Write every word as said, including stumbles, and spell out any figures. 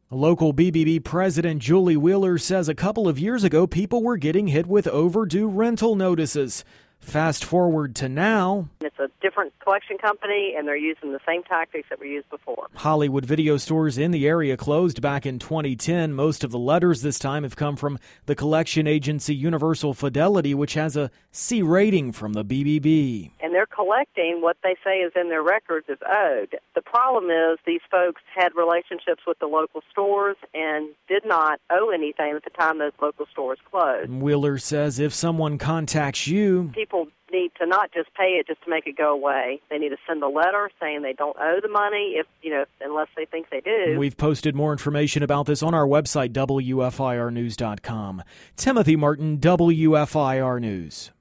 Local B B B President Julie Wheeler says a couple of years ago, people were getting hit with overdue rental notices. Fast forward to now. It's a different collection company, and they're using the same tactics that were used before. Hollywood video stores in the area closed back in twenty ten. Most of the letters this time have come from the collection agency Universal Fidelity, which has a C rating from the B B B. And they're collecting what they say is in their records is owed. The problem is these folks had relationships with the local stores and did not owe anything at the time those local stores closed. Wheeler says if someone contacts you, people need to not just pay it just to make it go away. They need to send a letter saying they don't owe the money, if you know, unless they think they do. We've posted more information about this on our website, W F I R news dot com. Timothy Martin, W F I R News.